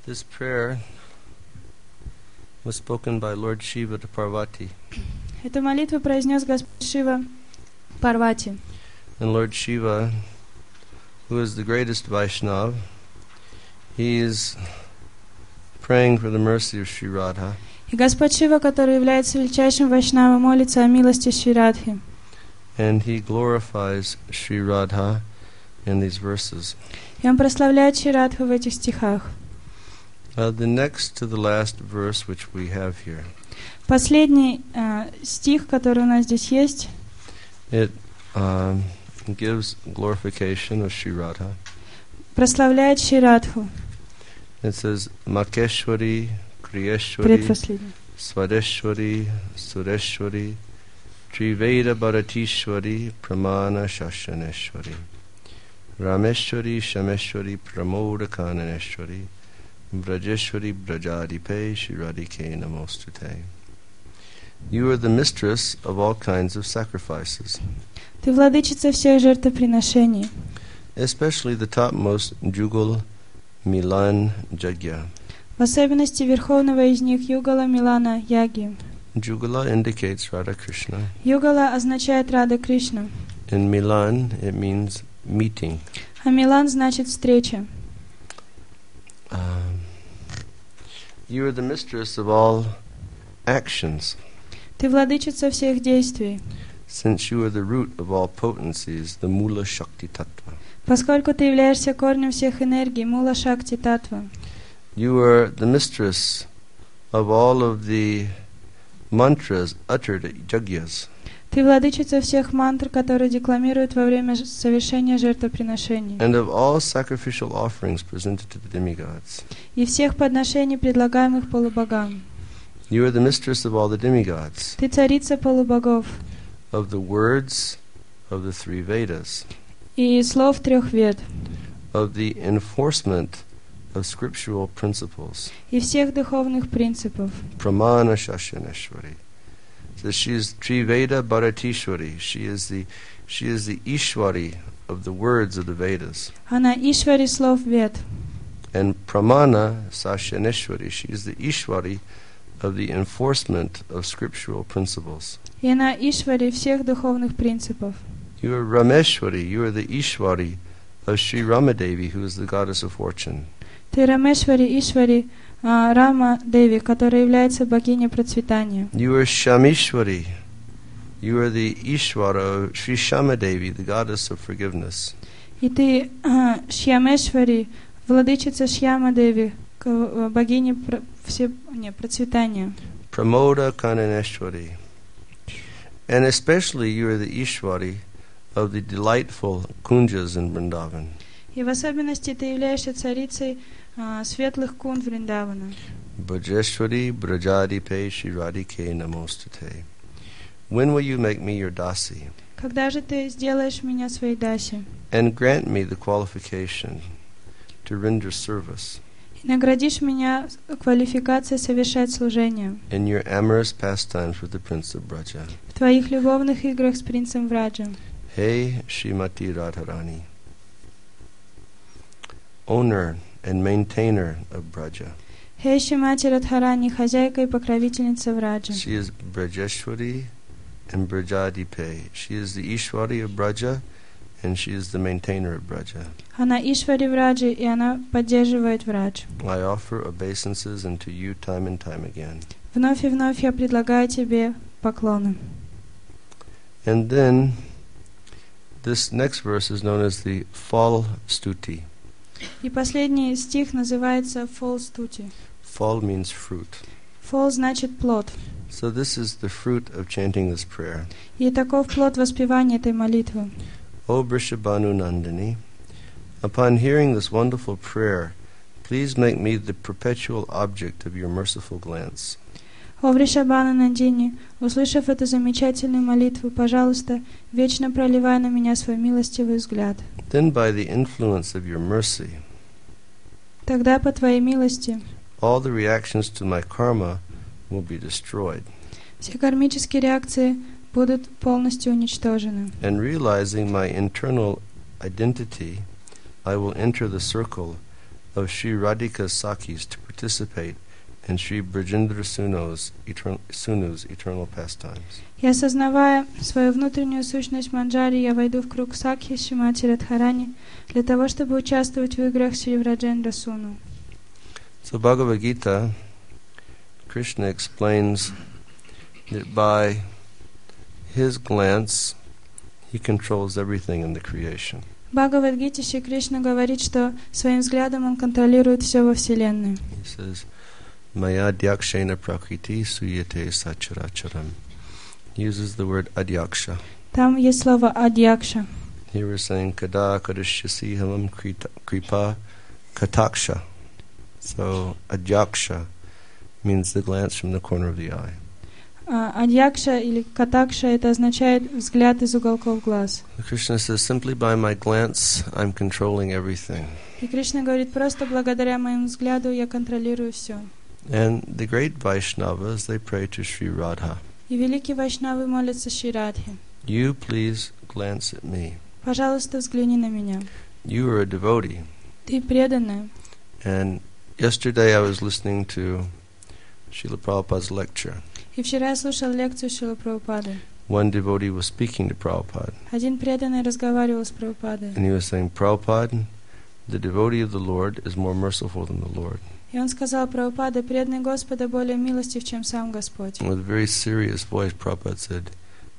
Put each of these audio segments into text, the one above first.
This prayer was spoken by Lord Shiva to Parvati. Эту молитву произнес Господь Шива Парвати. And Lord Shiva, who is the greatest Vaishnava, he is praying for the mercy of Sri Radha. И Господь Шива, который является величайшим Вайшнавом, молится о милости Шри Радхи. And he glorifies Sri Radha in these verses. И он прославляет Шри Радху в этих стихах. The next to the last verse which we have here, Последний стих, который у нас здесь есть, it gives glorification of Sri Radha. прославляет Шри Радху. It says, Makeshwari, Kriyeshwari, Предпоследний. Swadeshwari, Sureshwari, Triveda Bharatishwari, Pramana Shashaneshwari, Rameshwari, Shameshwari, Pramoda Kananeshwari, Brajeshwari, Brajadipe, Shiradike Namostute. You are the mistress of all kinds of sacrifices, Ты владычица всех жертвоприношений, especially the topmost Jugal Milan Jagya. в особенности верховного из них Югала Милана Яги. Jugala indicates Radha Krishna. Югала означает Рада Кришна, In Milan, it means meeting. а Милан значит встреча. You are the mistress of all actions, Ты владычица всех действий, since you are the root of all potencies, the Mula Shakti Tattva. поскольку ты являешься корнем всех энергий, Мула Шакти Татва. You are the mistress of all of the mantras uttered at yagyas. Ты владычица всех мантр, которые декламируют во время совершения жертвоприношений, And of all sacrificial offerings presented to the demigods. и всех подношений, предлагаемых полубогам. You are the mistress of all the demigods, Ты царица полубогов of the words of the three Vedas, и слов трех вед, of the enforcement of scriptural principles. и всех духовных принципов. Pramana Shashaneshwari. So she is Triveda Bharatishwari. She is the Ishwari of the words of the Vedas. Она Ишвари слов вед, And Pramana Sashaneshwari. She is the Ishwari of the enforcement of scriptural principles. и она Ишвари всех духовных принципов. You are Rameshwari. You are the Ishwari of Sri Ramadevi, who is the goddess of fortune. Ты Рамешвари Ишвари Рама Деви, которая является богиней процветания. You are Shamishwari. You are the Ishwara of Sri Shamadevi, the goddess of forgiveness. И ты Шьямешвари, владычица Шьяма Деви, богиня процветания. Pramoda Kananeshwari. And especially you are the Ishwari of the delightful kunjas in Vrindavan. И в особенности ты являешься царицей светлых кунд Вриндавана. Brajeshwari Brajadipe Shiradike Namostute. When will you make me your dasi? Когда же ты сделаешь меня своей даси? And grant me the qualification to render service И наградишь меня квалификацией совершать служение in your amorous pastimes with the Prince of Braja. в твоих любовных играх с принцем Враджа. Hey Srimati Radharani, owner and maintainer of Braja. Хей Шримати Радхарани, хозяйка и покровительница Враджа. She is Brajeshwari and Brajadipe. She is the Ishwari of Braja and she is the maintainer of Braja. Она Ишвари Враджи, и она поддерживает Врадж. I offer obeisances unto you time and time again. Вновь и вновь я предлагаю тебе поклоны. And then this next verse is known as the Phal Stuti. И последний стих называется Фол Стути. Phal means fruit. Фол значит плод. So this is the fruit of chanting this prayer. И таков плод воспевания этой молитвы. O Vrishabhanu Nandini, upon hearing this wonderful prayer, please make me the perpetual object of your merciful glance. О Вришабхана Нандини, услышав эту замечательную молитву, пожалуйста, вечно проливай на меня свой милостивый взгляд. Then by the influence of your mercy, Тогда по твоей милости all the reactions to my karma will be destroyed. все кармические реакции будут полностью уничтожены. And realizing my internal identity, I will enter the circle of Sri Radhika Sakhis to participate in Sri Brajendra Sunu's eternal pastimes. И осознавая свою внутреннюю сущность Манджари, я войду в круг Сакхи Шримати Радхарани для того, чтобы участвовать в играх Шри Браджендра Суну. So Bhagavad Gita, Krishna explains that by his glance, he controls everything in the creation. В Бхагавад-гите Шри Кришна говорит, что своим взглядом он контролирует все во Вселенной. He says, Maya Dhyakshena Prakriti Suyate Sacharacharam. He uses the word Adhyaksha. Там есть слово «адьякша». Here we're saying Kada Kadashyasi Hamam Kripa Kataksha. So Adhyaksha means the glance from the corner of the eye. Адьякша или катакша — это означает взгляд из уголков глаз. Krishna says, simply by my glance, I'm controlling everything. И Кришна говорит, просто благодаря моему взгляду я контролирую все. And the great Vaishnavas, they pray to Sri Radha. И великие вайшнавы молятся Шри Радхе. You please glance at me. Пожалуйста, взгляни на меня. You are a devotee. Ты преданная. And yesterday I was listening to Srila Prabhupada's lecture. И вчера я слушал лекцию Шрилы Прабхупады. One devotee was speaking to Prabhupada. Один преданный разговаривал с Прабхупадой. And he was saying, Prabhupada, the devotee of the Lord is more merciful than the Lord. И он сказал: Прабхупада, преданный Господа более милостив, чем сам Господь. And with a very serious voice, Prabhupada said,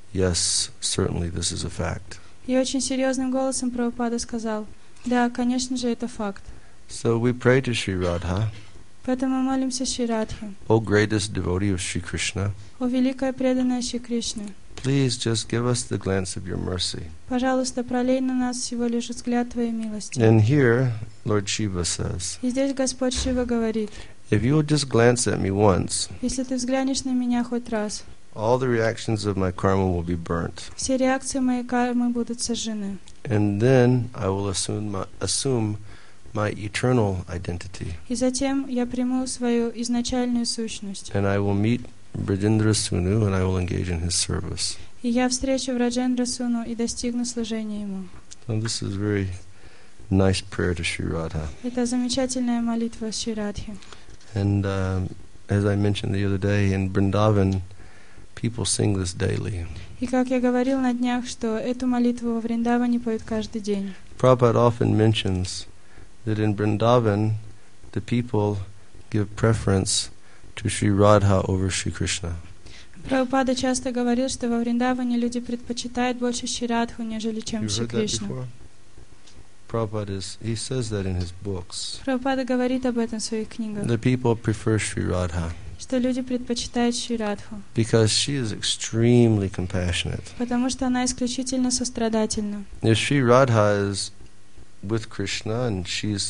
yes, certainly this is a fact. И очень серьезным голосом Прабхупада сказал: да, конечно же, это факт. So we pray to Sri Radha, Поэтому мы молимся Шри Радхе. O greatest devotee of Sri Krishna, О великая преданная Шри Кришне, please just give us the glance of your mercy. пожалуйста, пролей на нас всего лишь взгляд Твоей милости. And here, Lord Shiva says, И здесь Господь Шива говорит: if you will just glance at me once, если ты взглянешь на меня хоть раз, all the reactions of my karma will be burnt. все реакции моей кармы будут сожжены. And then I will assume my eternal identity. И затем я приму свою изначальную сущность. And I will meet Brajendra Sunu and I will engage in his service. И я встречу Браджендра Суну и достигну служения ему. So this is a very nice prayer to Sri Radha. Это замечательная молитва Шри Радхи. And as I mentioned the other day, in Vrindavan, people sing this daily. И как я говорил на днях, что эту молитву во Вриндаване поют каждый день. Prabhupada often mentions that in Vrindavan, the people give preference to Sri Radha over Sri Krishna. Прабхупада часто говорил, что во Вриндаване люди предпочитают больше Шри Радху, нежели чем You Шри heard that Кришну. before? Prabhupada he says that in his books. Прабхупада говорит об этом в своих книгах, The people prefer Sri Radha что люди предпочитают Шри Радху, because she is extremely compassionate. потому что она исключительно сострадательна. If Sri Radha is with Krishna and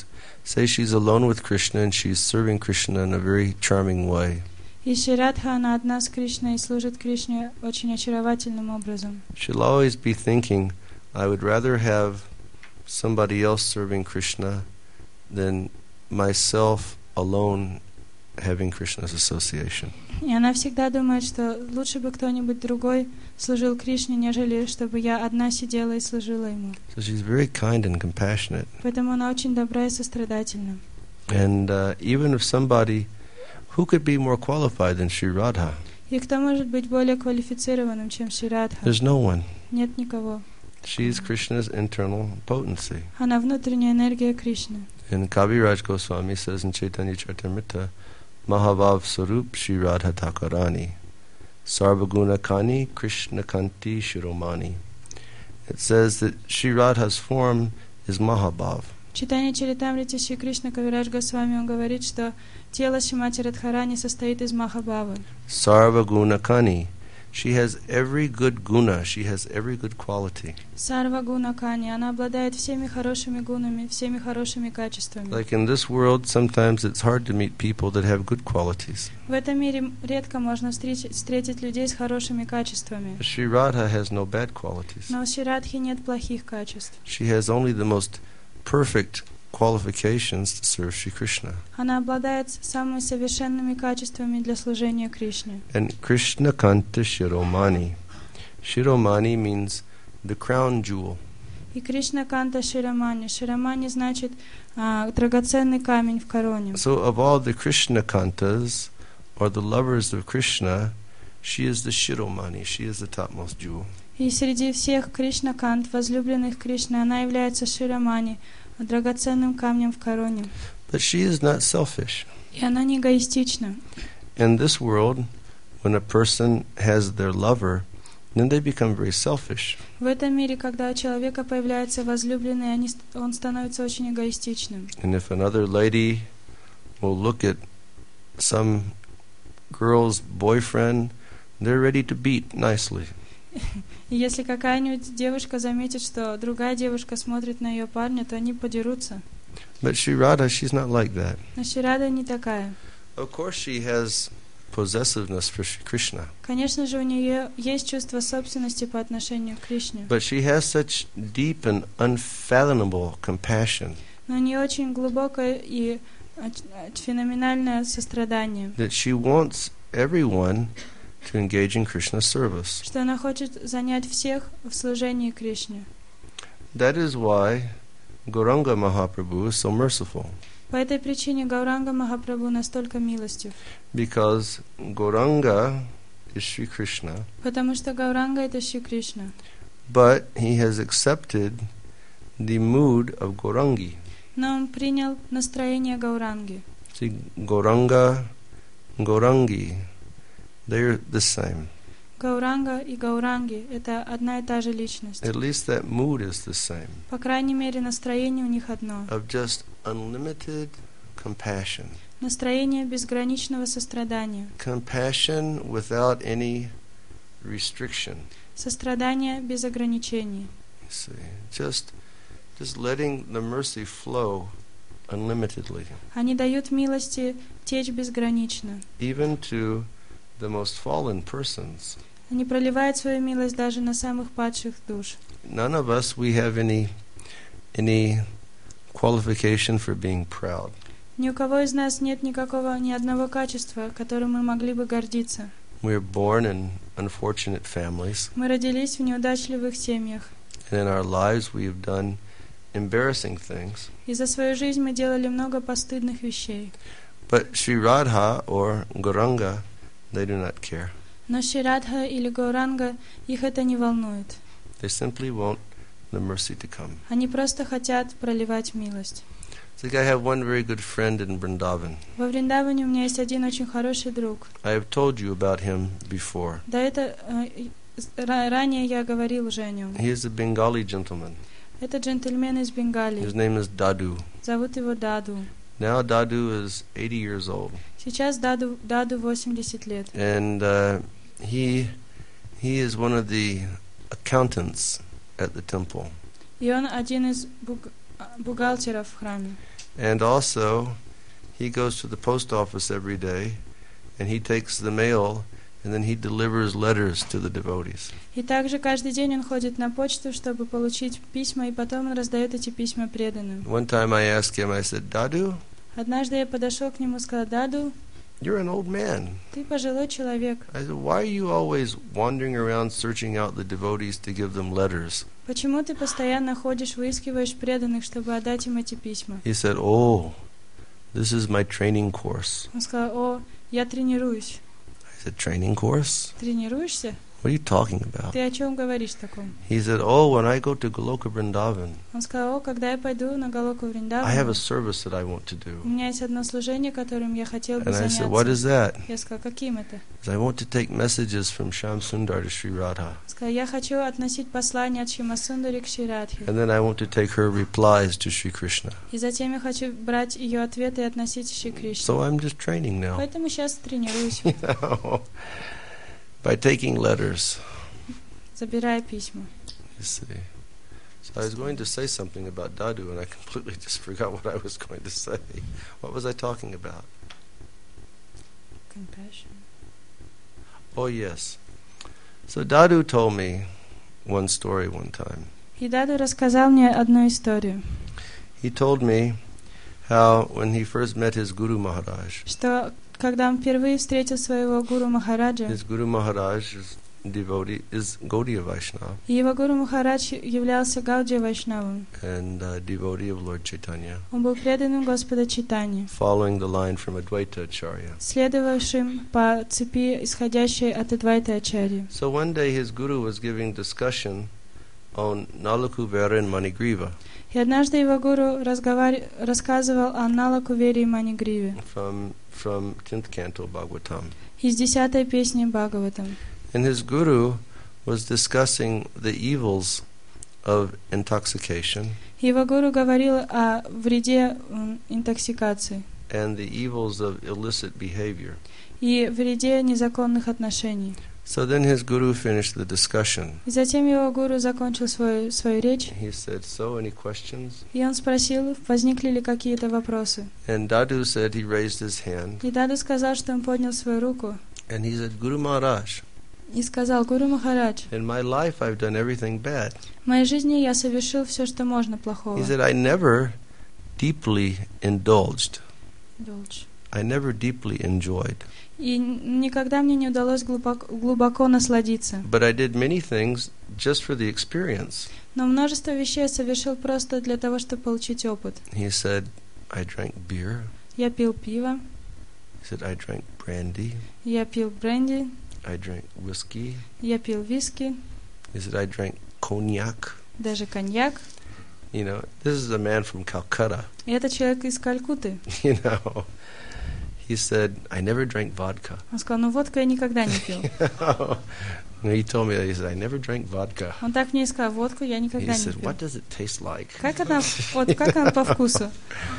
say she's alone with Krishna and she's serving Krishna in a very charming way, И Шри Радха, она одна с Кришной и служит Кришне очень очаровательным образом. she'll always be thinking, I would rather have somebody else serving Krishna than myself alone having Krishna's association. И она всегда думает, что лучше бы кто-нибудь другой служил Кришне, нежели чтобы я одна сидела и служила ему. So she's very kind and compassionate. Поэтому она очень добра и сострадательна. And even if somebody, who could be more qualified than Sri Radha? И кто может быть более квалифицированным, чем Шри Радха? There's no one. Нет никого. She is Krishna's internal potency. Она внутренняя энергия Кришны. And Kaviraj Goswami says in Chaitanya Charitamrita, Mahavav Sarup Shri Radha Thakarani, Sarvaguna Kani Krishna Kanti Shiromani. It says that Shri Radha's form is Mahabhav. В читании Чаритамрити Шри Кришна Кавирадж Госвами он говорит, что тело Шримати Радхарани состоит из Махабхавы. Sarvaguna Kani. She has every good guna. She has every good quality. Сарва Гуна Кани. Она обладает всеми хорошими гунами, всеми хорошими качествами. Like in this world, sometimes it's hard to meet people that have good qualities. В этом мире редко можно встретить людей с хорошими качествами. Shri Radha has no bad qualities. Но у Шри Радхи нет плохих качеств. She has only the most perfect qualifications to serve Shri Krishna. Она обладает самыми совершенными качествами для служения Кришне. And Krishna Kanta Shiromani. Shiromani means the crown jewel. И Кришна Канта Ширамани. Ширамани значит драгоценный камень в короне. So of all the Krishna Kantas, or the lovers of Krishna, she is the Shiromani, she is the topmost jewel. И среди всех Кришна Кант, возлюбленных Кришны, она является Ширамани, драгоценным камнем в короне. But she is not selfish. И она не эгоистична. In this world, when a person has their lover, then they become very selfish. В этом мире, когда у человека появляется возлюбленный, он становится очень эгоистичным. And if another lady will look at some girl's boyfriend, they're ready to beat nicely. И если какая-нибудь девушка заметит, что другая девушка смотрит на ее парня, то они подерутся. But Sri Radha, she's not like that. Но Шри Рада не такая. Of course, she has possessiveness for Sri Krishna. Конечно же, у нее есть чувство собственности по отношению к Кришне. But she has such deep and unfathomable compassion Но у нее очень глубокое и феноменальное сострадание, that she wants everyone to engage in Krishna's service. что она хочет занять всех в служении Кришне. That is why Gauranga Mahaprabhu is so merciful. По этой причине Гауранга Махапрабху настолько милостив. Because Gauranga is Sri Krishna, Потому что Гауранга — это Шри Кришна. but he has accepted the mood of Gaurangi. Но он принял настроение Гауранги. See, Gauranga, Gaurangi, they're the same. Гауранга и Гауранги — это одна и та же личность. At least that mood is the same, По крайней мере, настроение у них одно. of just unlimited compassion. Настроение безграничного сострадания. Compassion without any restriction. Сострадание без ограничений. You see, just letting the mercy flow unlimitedly, Они дают милости течь безгранично. even to the most fallen persons. Они проливают свою милость даже на самых падших душ. None of us, we have any qualification for being proud. Ни у кого из нас нет ни одного качества, которым мы могли бы гордиться. We're born in unfortunate families, Мы родились в неудачливых семьях, and in our lives we have done embarrassing things. и за свою жизнь мы делали много постыдных вещей. But Sri Radha or Gauranga, they do not care. Но Шри Радха или Гауранга, их это не волнует. They simply want the mercy to come. Они просто хотят проливать милость. It's like I have one very good friend in Vrindavan. Во Вриндаване у меня есть один очень хороший друг. I have told you about him before. Ранее я говорил уже о нем. He is a Bengali gentleman. Это джентльмен из Бенгалии. His name is Dadu. Зовут его Даду. Now Dadu is 80 years old. Сейчас Даду 80 лет. And he is one of the accountants at the temple. И он один из бухгалтеров в храме. And also, he goes to the post office every day, and he takes the mail, and then he delivers letters to the devotees. И также каждый день он ходит на почту, чтобы получить письма, и потом он раздает эти письма преданным. One time I asked him, I said, Dadu, Однажды я подошел к нему и сказал: Даду, you're an old man. ты пожилой человек. I said, why are you always wandering around searching out the devotees to give them letters? Почему ты постоянно ходишь, выискиваешь преданных, чтобы отдать им эти письма? He said, oh, this is my training course. Он сказал: о, я тренируюсь. I said, training course? Тренируешься? What are you talking about? Ты о чем говоришь таком? He said, oh, when I go to Goloka Vrindavan, Он сказал: о, когда я пойду на Галоку I have a Вриндавану, service that I want to у do. меня есть одно служение, которым я хотел бы And I said, what заняться. is that? Я сказал: каким это? He said, I want to take messages from Shyam Sundar to Sri Radha. Он сказал: я хочу относить послание от Шимасундари к Шри Радхе. And then I want to take her replies to Sri Krishna. И затем я хочу брать ее ответы и относить к Шри Кришне. So I'm just training now. Поэтому сейчас тренируюсь, You know, by taking letters. забирая письма. You see. So I was going to say something about Dadu, and I completely just forgot what I was going to say. What was I talking about? Compassion. Oh, yes. So Dadu told me one story one time. И Даду рассказал мне одну историю, He told me how when he first met his Guru Maharaj, что когда он впервые встретил своего гуру Махараджа, his Guru Maharaj is devotee is Gaudiya Vaishnava И его гуру Махарадж являлся Гаудия Вайшнавом. and devotee of Lord Chaitanya, Он был преданным Господа Чайтаньи, following the line from Advaita Acharya. следовавшим по цепи, исходящей от Адвайта Ачарьи. So one day his guru was giving discussion on Nalakuvera and Manigriva И однажды его гуру рассказывал о Налакувере и Манигриве from 10th canto Bhagavatam. из 10-й песни Бхагаватам. And his guru was discussing the evils of intoxication Его гуру говорил о вреде интоксикации and the evils of illicit behavior. и вреде незаконных отношений. So then his guru finished the discussion. И затем его гуру закончил свою речь, He said, "So, any questions?" и он спросил, возникли ли какие-то вопросы. And Dadu said he raised his hand И Даду сказал, что он поднял свою руку and he said, "Guru Maharaj, и сказал: Гуру Махарадж, in my life I've done everything bad." в моей жизни я совершил все, что можно плохого. He said, "I never deeply indulged. Долж. I never deeply enjoyed. И никогда мне не удалось глубоко насладиться. But I did many things just for the experience." Но множество вещей я совершил просто для того, чтобы получить опыт. He said, "I drank beer." Я пил пиво, He said, "I drank brandy. я пил бренди, I drank whiskey." я пил виски, He said, "I drank cognac." даже коньяк. You know, this is a man from Calcutta. И это человек из Калькутты. You know, he said, "I never drank vodka." Он сказал: ну водку я никогда не пил. He told me that. He said, "I never drank vodka." Он так мне и сказал: водку я He никогда не said, пил. "What does it taste like?" Как она по вкусу?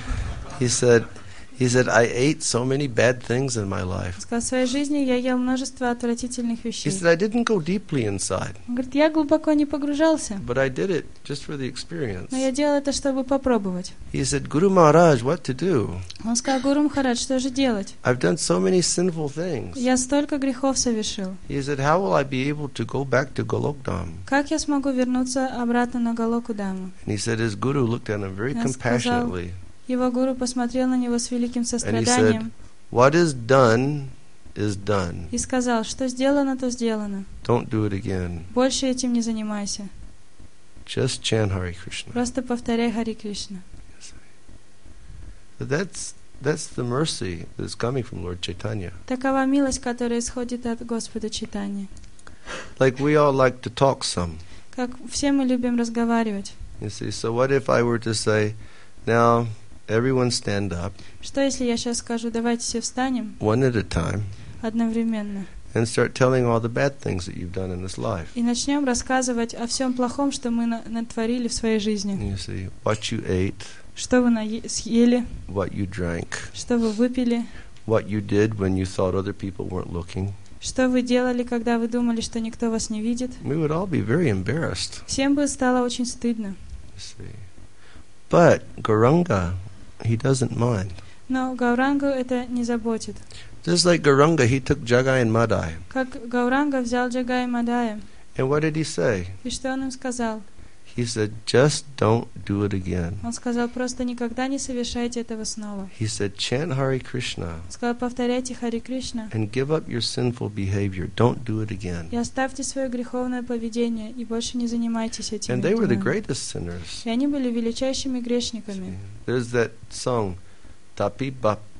He said, "I ate so many bad things in my life." Он сказал: в своей жизни я ел множество отвратительных He вещей. said, "I didn't go deeply inside, Он говорит: я глубоко не погружался, but I did it just for the experience." но я делал это, чтобы попробовать. He said, "Guru Maharaj, what to do? Он сказал: Гуру Махарадж, что же делать? I've done so many sinful things." Я столько грехов совершил. He said, "How will I be able to go back to Golokdam?" Как я смогу вернуться обратно на Галокудаму? And he said his guru looked at him very Он сказал, compassionately. его гуру посмотрел на него с великим And he состраданием said, "What is done is done. и сказал: что сделано, то сделано. Don't do it again. Больше этим не занимайся. Just chant Hare Krishna." Просто повторяй Хари Кришна. But that's the mercy that is coming from Lord Chaitanya. Такова милость, которая исходит от Господа Чайтаньи. Like we all like to talk some. Как все мы любим разговаривать. You see, so what if I were to say, "Now everyone stand up Что если я сейчас скажу: давайте все встанем one at a time одновременно and start telling all the bad things that you've done in this life?" и начнем рассказывать о всем плохом, что мы натворили в своей жизни. You see, what you ate, Что вы съели, what you drank, что вы выпили, what you did when you thought other people weren't looking. что вы делали, когда вы думали, что никто вас не видит. We would all be very embarrassed. Всем бы стало очень стыдно. You see. But Gauranga, he doesn't mind. Но Гаурангу это не заботит. Just like Gauranga, he took Jagai and Madai. Как Гауранга взял Джагая и Мадая. And what did he say? И что он им сказал? He said, "Just don't do it again." Он сказал: просто никогда не совершайте этого снова. He said, "Chant Hare Krishna Он сказал: повторяйте Хари Кришна and give up your sinful behavior. Don't do it again." и оставьте свое греховное поведение, и больше не занимайтесь этим. And they were the делом. greatest sinners. И они были величайшими грешниками. There's that song, Tapi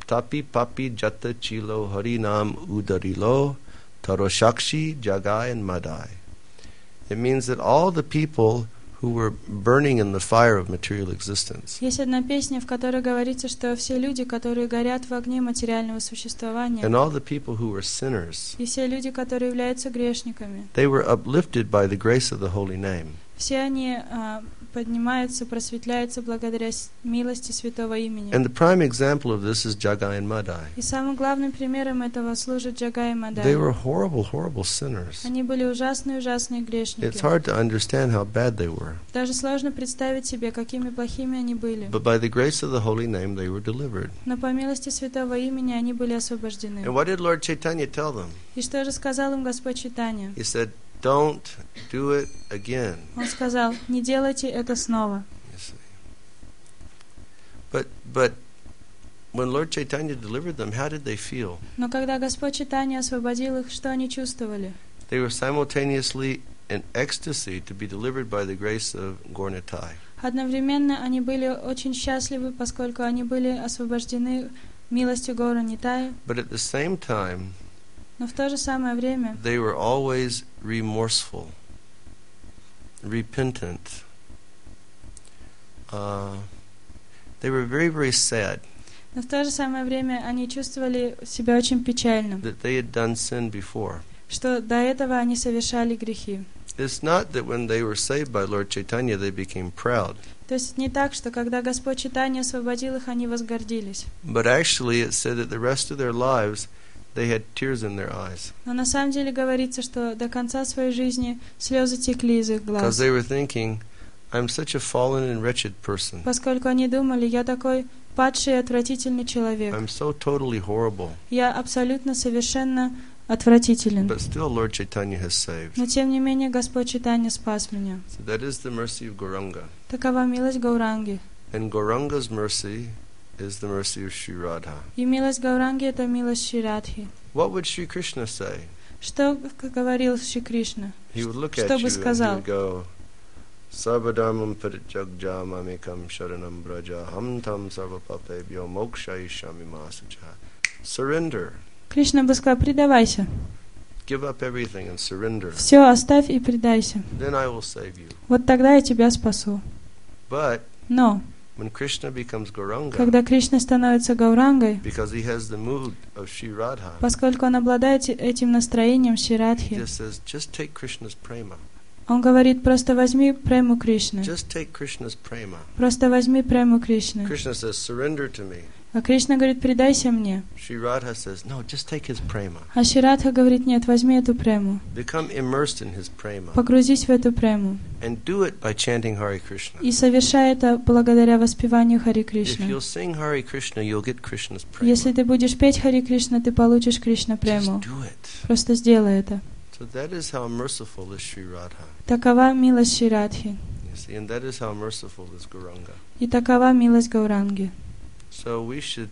Papi Jata Chilo Harinam Udarilo Taroshakshi Jagai and Madai. It means that all the people who were burning in the fire of material existence, Есть одна песня, в которой говорится, что все люди, которые горят в огне материального существования, and all the people who were sinners, и все люди, которые являются грешниками, they were uplifted by the grace of the holy name. все они поднимаются, просветляются благодаря милости святого имени. And the prime example of this is Jagai and Madai. И самым главным примером этого служит Джагай и They Мадай. were horrible sinners. Они были ужасные It's грешники. hard to understand how bad they were. Даже сложно представить себе, какими плохими они были. But by the grace of the holy name, they were delivered. Но по милости святого имени они были освобождены. And what did Lord Chaitanya tell them? И что же сказал им Господь Чайтанья? He said, "Don't do it again." Он сказал: не делайте это снова. You see. But when Lord Chaitanya delivered them, how did they feel? Но когда Господь Чайтанья освободил их, что они чувствовали? They were simultaneously in ecstasy to be delivered by the grace of Gaur Nitai. Одновременно они были очень счастливы, поскольку они были освобождены милостью Гаура Нитая. But at the same time, Но в то же самое время they were always remorseful, repentant. They were very, very sad Но в то же самое время они чувствовали себя очень печально, that they had done sin before. что до этого они совершали грехи. It's not that when they were saved by Lord Chaitanya they became proud, То есть не так, что когда Господь Чайтанья освободил их, они возгордились. but actually it said that the rest of their lives they had tears in their eyes Но на самом деле говорится, что до конца своей жизни слезы текли из их because глаз, they were thinking, I'm such a fallen and wretched person. поскольку они думали, я такой падший и отвратительный человек. I'm so totally horrible. Я абсолютно совершенно отвратителен. But still Lord Chaitanya has saved. Но тем не менее Господь Чайтанья спас меня. So that is the mercy of Gauranga. Такова милость Гауранги. And Gauranga's mercy is the mercy of Sri Radha. И милость Гауранги — это милость Шри Радхи. What would Sri Krishna say? Что говорил Шри Кришна? He would look Что at бы you and he сказал? would go, Sarvadharmam parijagja mamekam sharanam braja ham tam sarvapapebhyo mokshayishami masacha. Surrender. Кришна бы сказал: предавайся. Give up everything and surrender. Все оставь и предайся. Then I will save you. Вот тогда я тебя спасу. But Но when Krishna becomes Gauranga, когда Кришна становится Гаурангой, because he has the mood of Sri Radha, поскольку он обладает этим настроением Шри he Радхи, just says, just take Krishna's prema. он говорит: просто возьми прему Кришны. Just take Krishna's prema. Просто возьми прему Кришны. Krishna says, surrender to me. А Кришна говорит: предайся мне. Sri Radha says, no, just take his prema. А Шри Радха говорит: нет, возьми эту прему. Become immersed in his prema. Погрузись в эту прему. And do it by chanting Hare Krishna. И совершай это благодаря воспеванию Хари If Кришны. you'll sing Hare Krishna, you'll get Krishna's prema. Если ты будешь петь Хари Кришна, ты получишь Кришна прему. Just do it. Просто сделай это. So that is how merciful is Sri Radha. Такова милость Шри Радхи. You see, and that is how merciful is Gauranga. И такова милость Гауранги. So we should,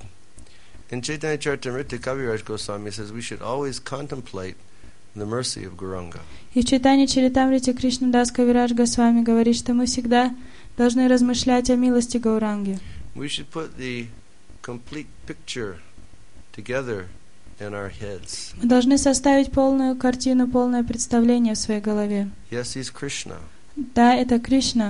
in Chaitanya Charitamrita, Kaviraj Goswami says we should always contemplate the mercy of Gauranga. И в читании Чаритамрите Кришнадас Кавирадж Госвами говорит, что мы всегда должны размышлять о милости Гауранги. We should put the complete picture together in our heads. Мы должны составить полную картину, полное представление в своей голове. Yes, he's Krishna, Да, это Кришна,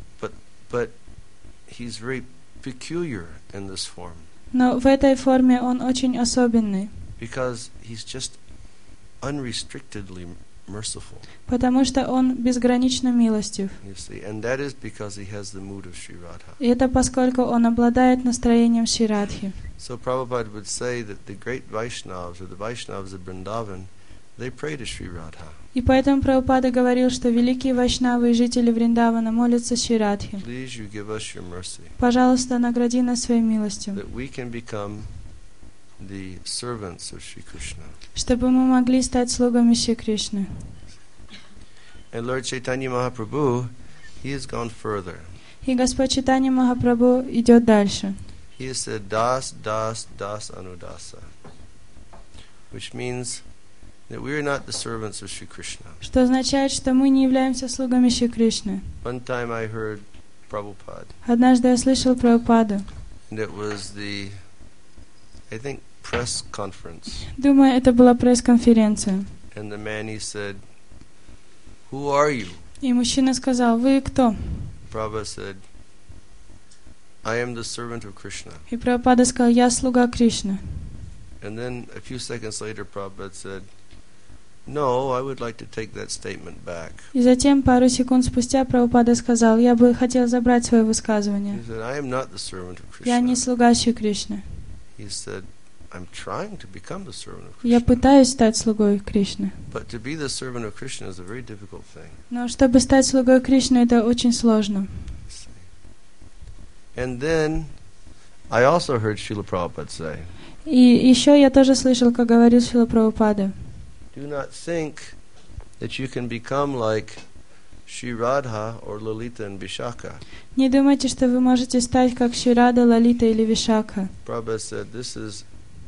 but he's very peculiar in this form но в этой форме он очень особенный, because he's just unrestrictedly merciful. потому что он безгранично милостив. You see, and that is because he has the mood of Sri Radha. И это поскольку он обладает настроением Шри Радхи. So Prabhupada would say that the great Vaishnavas or the Vaishnavas of Vrindavan, they pray to Sri Radha. И поэтому Прабхупада говорил, что великие вайшнавы и жители Вриндавана молятся Шри Радхи. Please you give us your mercy, Пожалуйста, награди нас своей милостью, that we can become the servants of Sri Krishna. чтобы мы могли стать слугами Шри Кришны. And Lord Chaitanya Mahaprabhu, he has gone further. И Господь Чайтанья Махапрабху идет дальше. He has said, Das, Das, Das Anudasa, which means that we are not the servants of Sri Krishna. Что означает, что мы не являемся слугами Шри Кришны. One time I heard Prabhupada, Однажды я слышал Прабхупаду. and it was the, I think, press conference. Думаю, это была пресс-конференция. And the man, he said, who are you? И мужчина сказал: вы кто? Prabhupada said, I am the servant of Krishna. И Прабхупада сказал: я слуга Кришны. And then a few seconds later, Prabhupada said, no, I would like to take that statement back. И затем, пару секунд спустя, Прабхупада сказал: я бы хотел забрать свое высказывание. He said, I am not the servant of Я не Krishna. слуга Шри Кришны. He said, I'm trying to become the servant of Я Krishna. пытаюсь стать слугой Кришны. But to be the servant of Krishna is a very difficult thing. Но чтобы стать слугой Кришны, это очень сложно. See. And then I also heard Srila Prabhupada say, И еще я тоже слышал, как говорил Шрила Прабхупада: do not think that you can become like Sri Radha or Lalita and Vishaka. не думайте, что вы можете стать как Шри Рада, Лалита или Вишакха. Prabhupada said, this is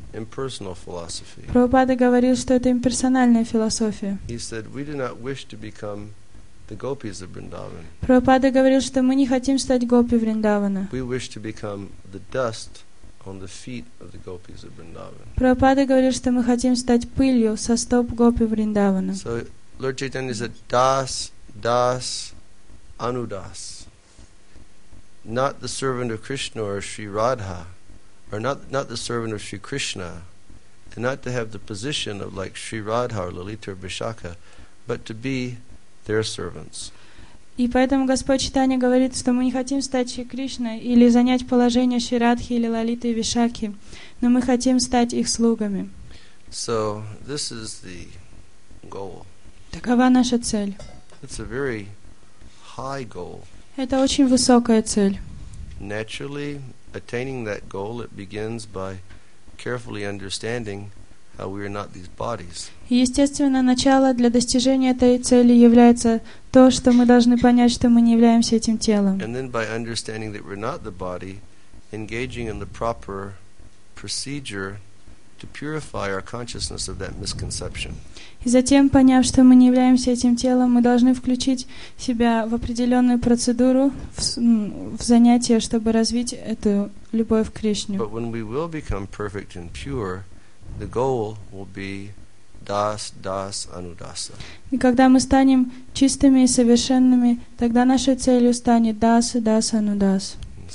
impersonal philosophy. Прабхупада говорил, что это имперсональная философия. He said, we do not wish to become the gopis of Vrindavan. Прабхупада говорил, что мы не хотим стать гопи Вриндавана. We wish to become the dust on the feet of the gopis of Vrindavan. Прабхупада говорил, что мы хотим стать пылью со стоп гопи Вриндавана. So Lord Chaitanya said, Das, Das, Anudas. Not the servant of Krishna or Sri Radha, or not the servant of Sri Krishna, and not to have the position of like Sri Radha or Lalita or Vishaka, but to be their servants. И поэтому Господь Чайтанья говорит, что мы не хотим стать Шри Кришной или занять положение Шри Радхи или Лалиты и Вишаки, но мы хотим стать их слугами. So this is the goal. Такова наша цель. It's a very high goal. Это очень высокая цель. Naturally, attaining that goal, it begins by carefully understanding how we are not these bodies. И, естественно, начало для достижения этой цели является то, что мы должны понять, что мы не являемся этим телом. And then by understanding that we're not the body, engaging in the proper procedure to purify our consciousness of that misconception. И затем, поняв, что мы не являемся этим телом, мы должны включить себя в определенную процедуру, в занятие, чтобы развить эту любовь к Кришне. But when we will become perfect and pure, the goal will be Das, Das, Anudasa. И когда мы станем чистыми и совершенными, тогда нашей целью станет Дас, Дас, Анудас.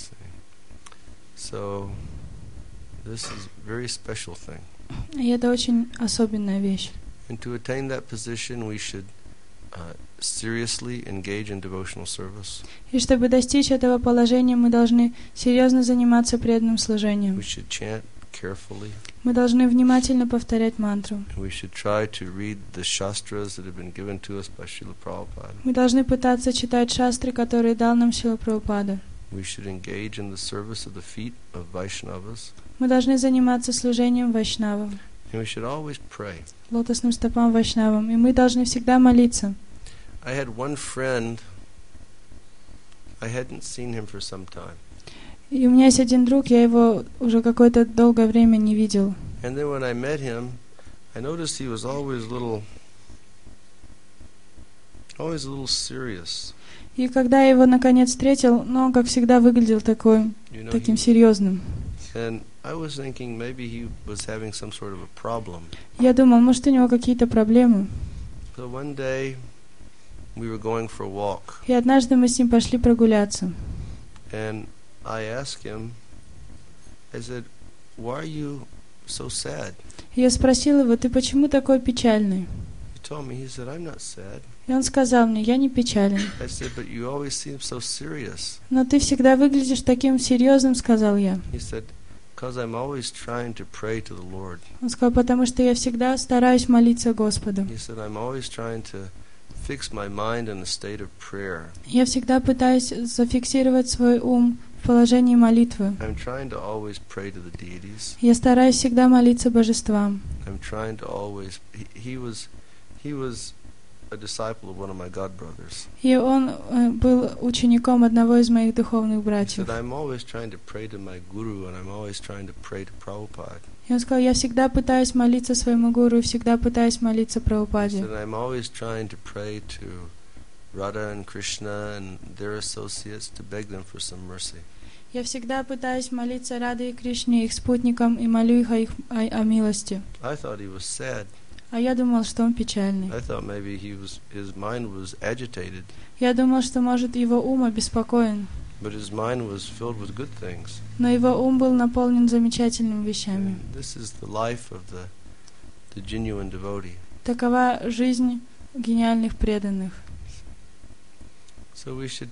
So, this is a very special thing. И это очень особенная вещь. And to attain that position, we should seriously engage in devotional service. И чтобы достичь этого положения, мы должны серьезно заниматься преданным служением. We should chant carefully. Мы должны внимательно повторять мантру. We should try to read the shastras that have been given to us by Srila Prabhupada. Мы должны пытаться читать шастры, которые дал нам Шрила Прабхупада. We should engage in the service of the feet of Vaishnavas. Мы должны заниматься служением вайшнавам, And we should always pray. лотосным стопам вайшнавам, и мы должны всегда молиться. I had one friend, I hadn't seen him for some time. И у меня есть один друг, я его уже какое-то долгое время не видел. And then when I met him, I noticed he was always a little serious. И когда я его наконец встретил, он, как всегда, выглядел таким серьезным. And I was thinking maybe he was having some sort of a problem. Я думал, может, у него какие-то проблемы. So one day we were going for a walk, И однажды мы с ним пошли прогуляться. and I asked him, I said, why are you so sad? И я спросил его, ты почему такой печальный? He told me, he said, I'm not sad. И он сказал мне, я не печален. I said, but you always seem so serious. Но ты всегда выглядишь таким серьезным, сказал я. He said, because I'm always trying to pray to the Lord. Он сказал, потому что я всегда стараюсь молиться Господу. He said, I'm always trying to fix my mind in a state of prayer. Я всегда пытаюсь зафиксировать свой ум в положении молитвы. I'm trying to always pray to the deities. Я стараюсь всегда молиться божествам. I'm trying to always. He was a disciple of one of my god brothers. И он был учеником одного из моих духовных He братьев. said, I'm always trying to pray to my guru, and I'm always trying to pray to Prabhupada. И он сказал, я всегда пытаюсь молиться своему гуру, и всегда пытаюсь молиться He Прабхупаде. said, I'm always trying to pray to Radha and Krishna and their associates to beg them for some mercy. Я всегда пытаюсь молиться Раде и Кришне, их спутникам, и молю их о милости. I thought he was sad. А я думал, что он печальный. I thought maybe his mind was agitated, Я думал, что, может, его ум обеспокоен. but his mind was filled with good things. Но его ум был наполнен замечательными вещами. And this is the life of the genuine devotee. Такова жизнь гениальных преданных. So we should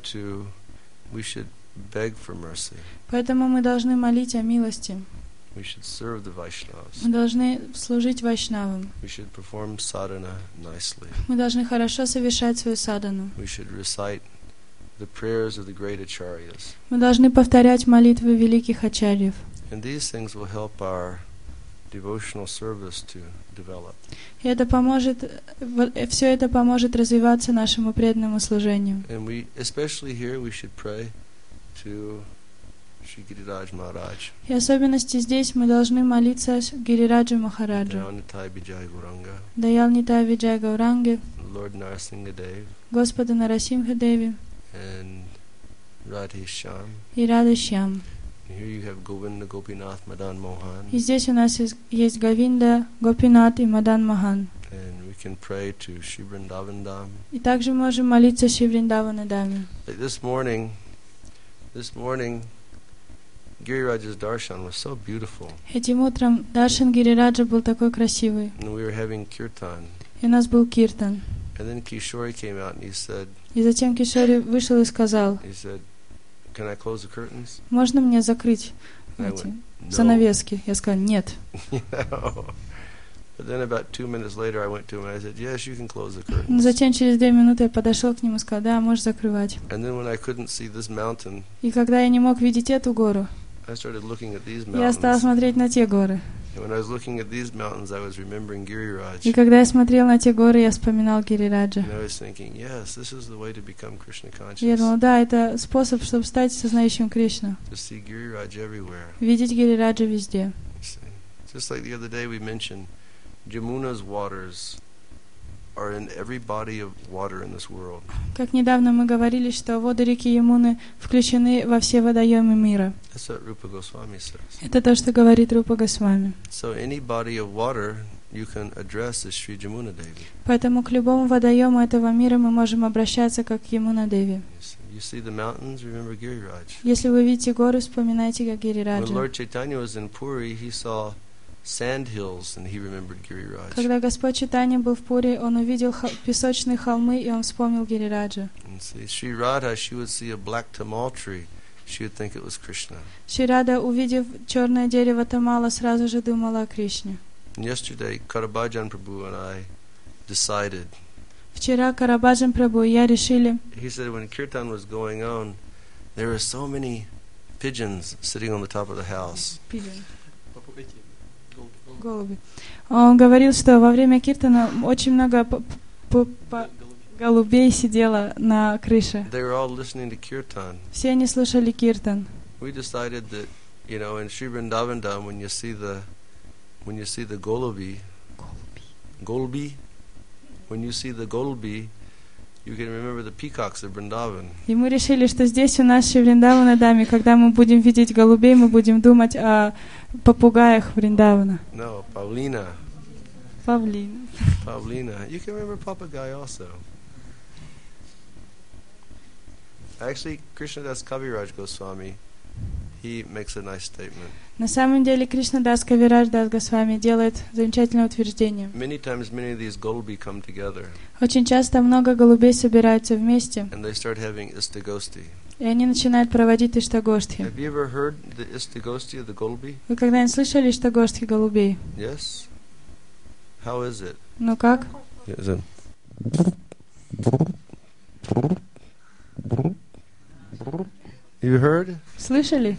beg for mercy. Поэтому мы должны молить о милости. We should serve the Vaishnavas. Мы должны служить вайшнавам. We should perform sadhana nicely. Мы должны хорошо совершать свою садану. We should recite the prayers of the great acharyas. Мы должны повторять молитвы великих ачарьев. And these things will help our devotional service to develop. И это поможет, все это поможет развиваться нашему преданному служению. And especially here, we should pray to Shri Giriraj Maharaj. И особенности здесь мы должны молиться Гирираджу Махараджу, Dayanitai Vijay Gauranga. Daялнитай Виджай Гауранге, Lord Narasimha Dev. Господу Нарасимха Деви And Radhe Shyam. и Рады Шьям. And here you have Govinda Gopinath Madan Mohan. И здесь у нас есть Говинда, Гопинат и Мадан Махан. And we can pray to Shri Vrindavan Dham. И также можем молиться Шри Вриндавана Даме. Like this morning, Giriraj's darshan was so beautiful. Этим утром Даршан Гирираджа был такой красивый. And we were having kirtan. И у нас был киртан. And then Kishori came out and he said, И затем Кишори вышел и сказал: "Can I close the curtains?" можно мне закрыть And I эти went, "No." занавески? Я сказал: нет. You know? But then about 2 minutes later I went to him and I said, "Yes, you can close the Но curtains." затем через 2 минуты я подошел к нему и сказал: да, можешь закрывать. And then when I couldn't see this mountain, И когда я не мог видеть эту гору, I started looking at these я стал mountains. смотреть на те горы. And when I was looking at these mountains, I was remembering Giriraj. И когда я смотрел на те горы, я вспоминал Гирираджа. And I was thinking, yes, this is the way to become Krishna И я conscious. думал: да, это способ, чтобы стать сознающим Кришну. To see Giriraj everywhere. Видеть Гирираджа везде. You see. Just like the other day we mentioned, Jamuna's waters are in every body of water in this world. Как недавно мы говорили, что воды реки Ямуны включены во все водоемы мира. That's what Rupa Goswami says. Это то, что говорит Рупа Госвами. So any body of water you can address as Sri Jamuna Devi. Поэтому к любому водоему этого мира мы можем обращаться как к Ямуна Деви. You see the mountains, remember Giriraj. Если вы видите горы, вспоминайте как When Гирираджа. Lord Chaitanya was in Puri, he saw sand hills and he remembered Giriraj. Когда Господь Чайтанья был в Пури, он увидел песочные холмы, и он вспомнил Гирираджа. And see, Sri Radha, she would see a black tamal tree. She would think it was Krishna. Шри Рада, увидев черное дерево Тамала, сразу же думала о Кришне. And yesterday, Karabhajan Prabhu and I decided. Вчера Карабаджан Прабху и я решили, He said when kirtan was going on, there were so many pigeons sitting on the top of the house. голуби. Он говорил, что во время киртана очень много голубей сидело на крыше. They were all listening to kirtan. Все они слушали киртан. We decided that, you know, in Sri Vrindavan Dham, when you see the golbi, when you see the golbi, you can remember the peacocks of Vrindavan. И мы решили, что здесь у нас в Шри Вриндавана Даме, когда мы будем видеть голубей, мы будем думать о попугаях Вриндавана. No, Pavlina. Павлин. Pavlina. You can remember Papagai also. Actually, Krishnadas Kaviraj Goswami, he makes a nice statement. На самом деле Кришнадас Кавирадж Дас Госвами делает замечательное утверждение. Many times, many of these golbi come together. Очень часто много голубей собираются вместе, And they start having istagosti. и они начинают проводить Иштагоштхи. Have you ever heard the istagosti of the golbi? Вы когда-нибудь слышали Иштагоштхи голубей? Yes. How is it? Ну как? Is it? You heard? Слышали?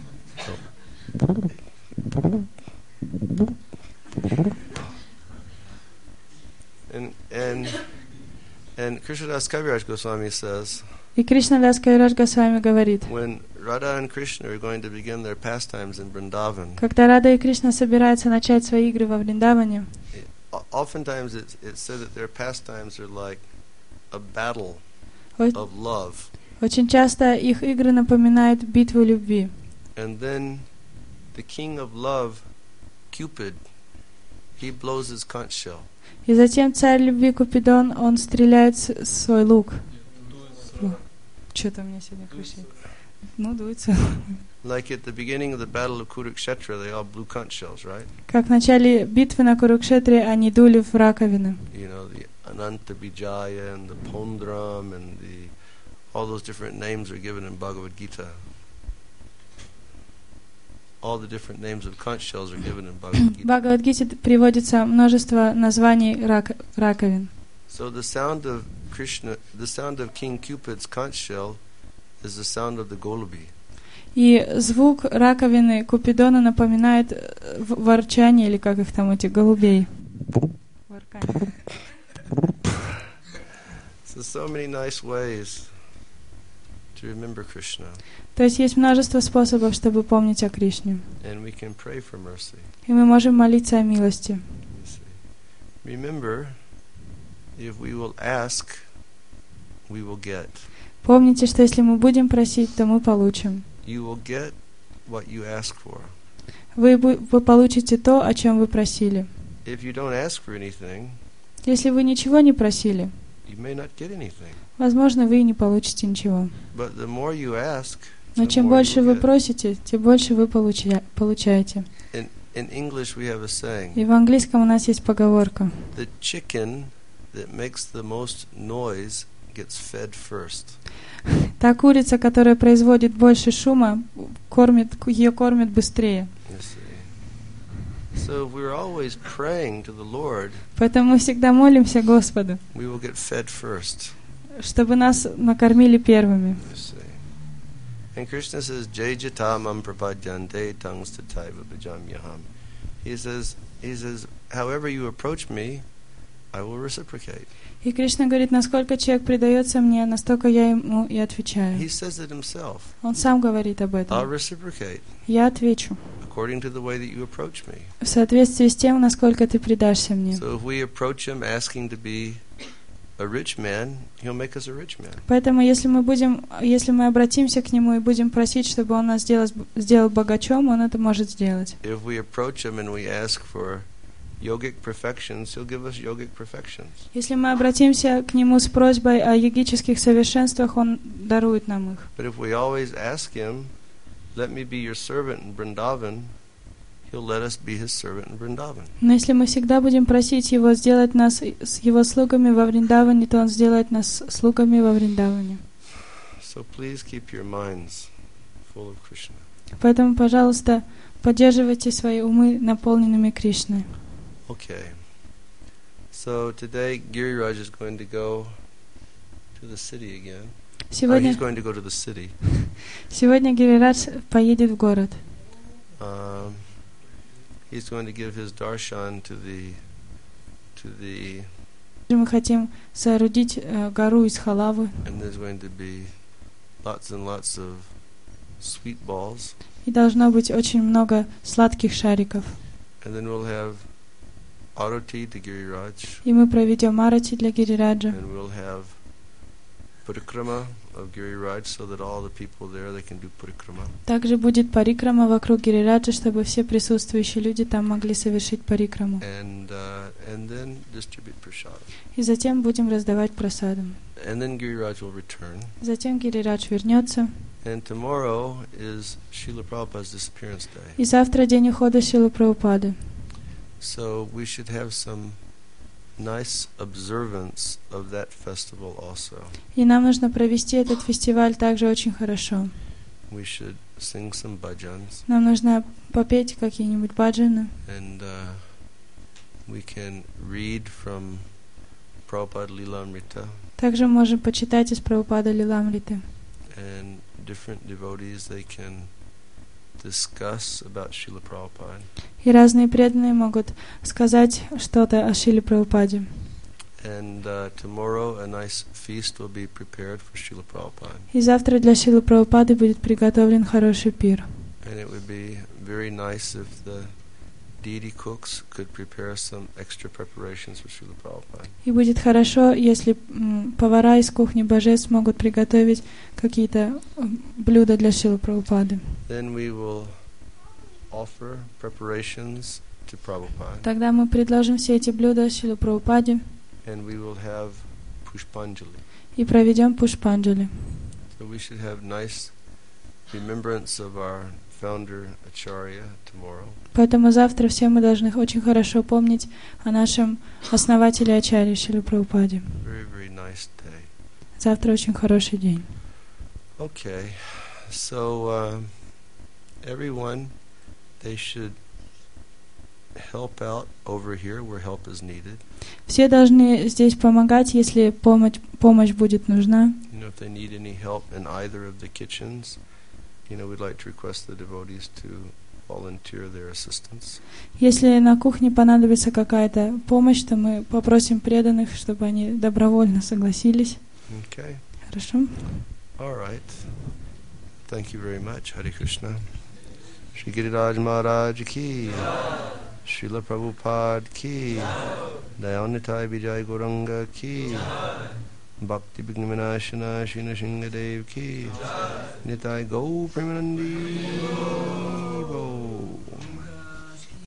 And Krishnadas Kaviraj Goswami says, И Кришнадас Кавирадж Госвами говорит, when Radha and Krishna are going to begin their pastimes in Vrindavan, когда Рада и Кришна собираются начать свои игры во Вриндаване, oftentimes it's said that their pastimes are like a battle Ой. of love. очень часто их игры напоминают битву любви. And then the king of love, Cupid, he blows his conch shell. И затем царь любви Купидон, он стреляет свой лук. Что-то у меня сегодня крышит. Ну, дуется. Like at the beginning of the battle of Kurukshetra, they all blew conch shells, right? Как в начале битвы на Курукшетре они дули в раковины. You know, the Ananta Bijaya and the Pondram and all those different names are given in Bhagavad Gita. All the different names of conch shells are given in Bhagavad В Gita. Бхагавад-гите приводится множество названий раковин. So the sound of Krishna, the sound of King Cupid's conch shell is the sound of the Golubi. И звук раковины Купидона напоминает ворчание, или как их там, этих голубей. So many nice ways to remember Krishna. То есть есть множество способов, чтобы помнить о Кришне. And we can pray for mercy. И мы можем молиться о милости. You see. Remember, if we will ask, we will get. Помните, что если мы будем просить, то мы получим. You will get what you ask for. Вы получите то, о чем вы просили. If you don't ask for anything, Если вы ничего не просили, you may not get anything. возможно, вы и не получите ничего. But the more you ask, Но the чем more больше you вы will get. просите, тем больше вы получаете. In English, we have a saying: И в английском у нас есть поговорка. the chicken that makes the most noise gets fed first. Та курица, которая производит больше шума, ее кормят быстрее. You see. So if we're always praying to the Lord, Поэтому мы всегда молимся Господу, we will get fed first. чтобы нас накормили первыми. You see. And Krishna says, Jai Jatamam Prapadyante Tangstataiva Bhajamyaham. He says, however you approach me, I will reciprocate. И Кришна говорит, насколько человек предается мне, настолько я ему и отвечаю. He says it himself. Он сам говорит об I'll этом. reciprocate Я отвечу according to the way that you approach me. в соответствии с тем, насколько ты предашься мне. So if we approach him asking to be a rich man, he'll make us a rich man. Поэтому если мы обратимся к нему и будем просить, чтобы он нас сделал богачом, он это может сделать. If we approach him and we ask for yogic perfections, he'll give us yogic perfections. Если мы обратимся к нему с просьбой о йогических совершенствах, он дарует нам их. But if we always ask him, let me be your servant in Vrindavan, he'll let us be his servant in Vrindavan. Но если мы всегда будем просить его сделать нас с его слугами во Вриндаване, то он сделает нас слугами во Вриндаване. So please keep your minds full of Krishna. Поэтому, пожалуйста, поддерживайте свои умы наполненными Кришной. Okay. So today Giriraj is going to go to the city again. Or he's going to go to the city. Сегодня Гирирадж поедет в город. He's going to give his darshan to the Мы хотим соорудить гору из халавы. and there's going to be lots and lots of sweet balls. И должно быть очень много сладких шариков. And then we'll have arati to Giriraj. И мы проведем арати для Гирираджа. And we'll have parikrama of Giriraj so that all the people there, they can do parikrama. Также будет парикрама вокруг Гирираджа, чтобы все присутствующие люди там могли совершить парикраму. And then distribute prasad. И затем будем раздавать прасадам. And then Giriraj will return. Затем Гирирадж вернется. And tomorrow is Srila Prabhupada's disappearance day. И завтра день ухода Шрилы Прабхупады. So we should have some nice observance of that festival also. И нам нужно провести этот фестиваль также очень хорошо. We should sing some bhajans, Нам нужно попеть какие-нибудь баджаны. and we can read from Prabhupada Lilamrita, Также можем почитать из Прабхупада Лиламриты. and different devotees, they can discuss about Srila Prabhupada. И разные преданные могут сказать что-то о Шриле Прабхупаде. And tomorrow a nice feast will be prepared for Srila Prabhupada. И завтра для Шрилы Прабхупады будет приготовлен хороший пир. And it would be very nice if the deity cooks could prepare some extra preparations for Srila Prabhupada. И будет хорошо, если повара из кухни божеств могут приготовить какие-то блюда для Шрилы Прабхупады. Then we will offer preparations to Prabhupada, Тогда мы предложим все эти блюда Шриле Прабхупаде and we will have Pushpanjali. и проведем пушпанджали. So we should have nice remembrance of our founder Acharya tomorrow. Поэтому завтра все мы должны очень хорошо помнить о нашем основателе Ачарье Шриле Прабхупаде. Very, very nice day. Завтра очень хороший день. Okay, so everyone, they should help out over here where help is needed. Все должны здесь помогать, если помощь будет нужна. You know, if they need any help in either of the kitchens, you know, we'd like to request the devotees to volunteer their assistance. Если на кухне понадобится какая-то помощь, то мы попросим преданных, чтобы они добровольно согласились. Okay. Хорошо? All right. Thank you very much. Hare Krishna. Shri Giriraj Maharaj ki. Srila Prabhupada ki. Dayanitai Vijay Gauranga ki. Bhakti Vignavinashana Shri Nrsingadev ki. Nitai Go Premanandi.